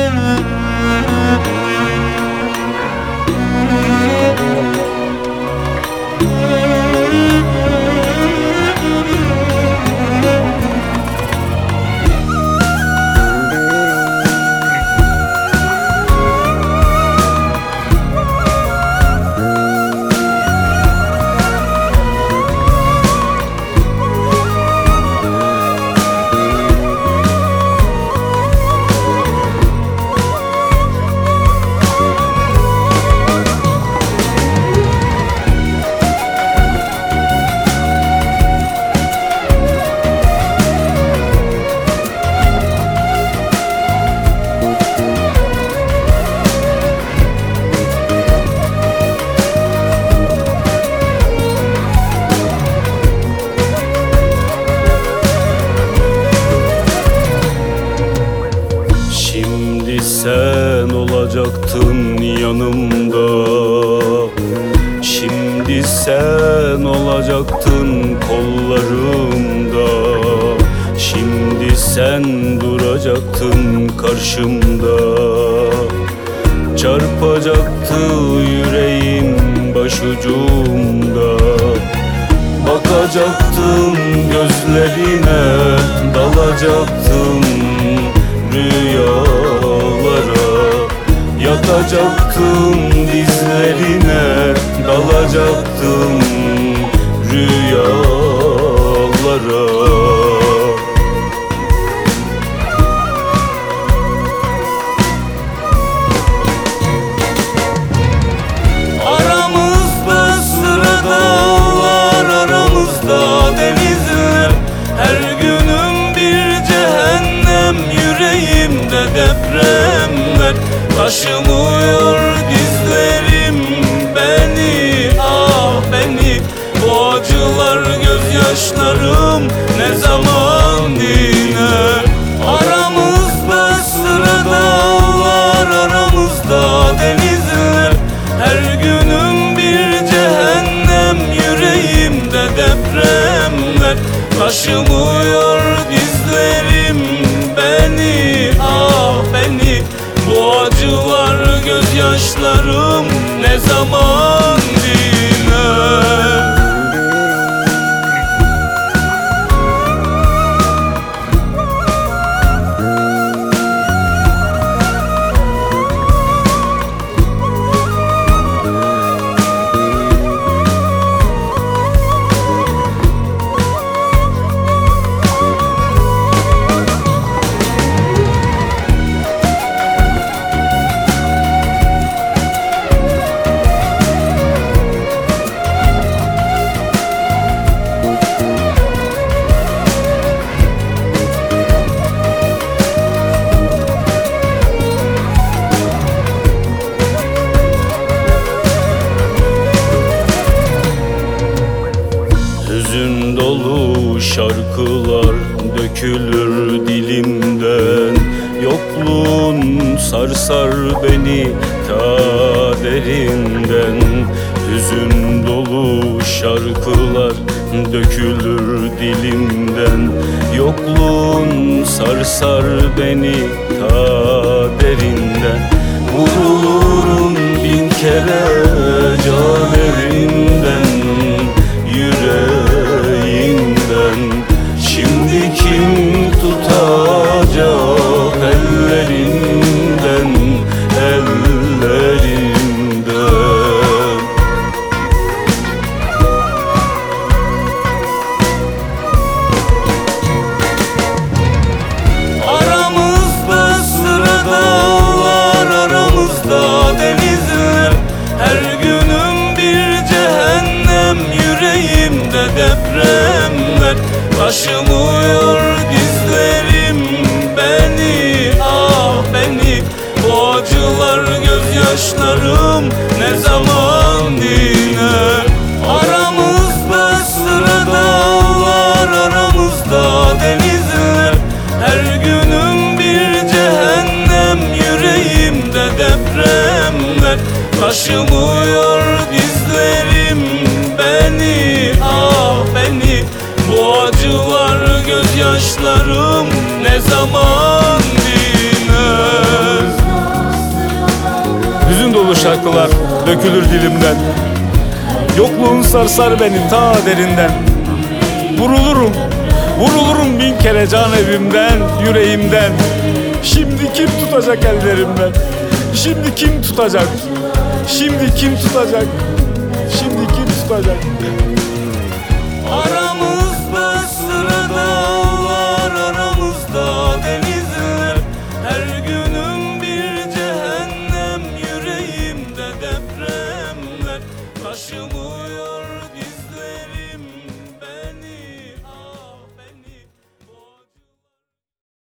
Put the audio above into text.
Sen olacaktın yanımda, şimdi sen olacaktın kollarımda. Şimdi sen duracaktın karşımda, çarpacaktı yüreğim başucumda. Bakacaktım gözlerine, dalacaktım rüyalara. Yatacaktım dizlerine, dalacaktım rüyalara. Aramızda sıra dağlar, aramızda denizler. Her günüm bir cehennem, yüreğimde depremler. Taşımıyor dizlerim beni, ah beni. Bu acılar gözyaşlarım ne zaman diner? Aramızda sıra dağlar, aramızda denizler. Her günüm bir cehennem, yüreğimde depremler. Taşımıyor dizlerim beni, ah beni. Bu acılar gözyaşlarım ne zaman diner? Hüzün dolu şarkılar dökülür dilimden. Yokluğun sarsar beni ta derinden. Hüzün dolu şarkılar dökülür dilimden. Yokluğun sarsar beni ta derinden. Vurulurum bin kere can evimden, yüreğimden. Şimdi kim tutacak ellerinden, ellerinden? Aramızda sıra dağlar, aramızda denizler. Her günüm bir cehennem, yüreğimde depremler. Taşımıyor dizlerim beni, ah beni. Bu acılar gözyaşlarım ne zaman diner? Aramızda sıra dağlar, aramızda denizler. Her günüm bir cehennem, yüreğimde depremler. Taşımıyor dizlerim beni, ah beni. Bu acılar gözyaşlarım ne zaman diner? şarkılar dökülür dilimden. Yokluğun sarsar beni ta derinden. Vurulurum, vurulurum bin kere can evimden, yüreğimden. Şimdi kim tutacak ellerimden? Şimdi kim tutacak? Şimdi kim tutacak? Şimdi kim tutacak?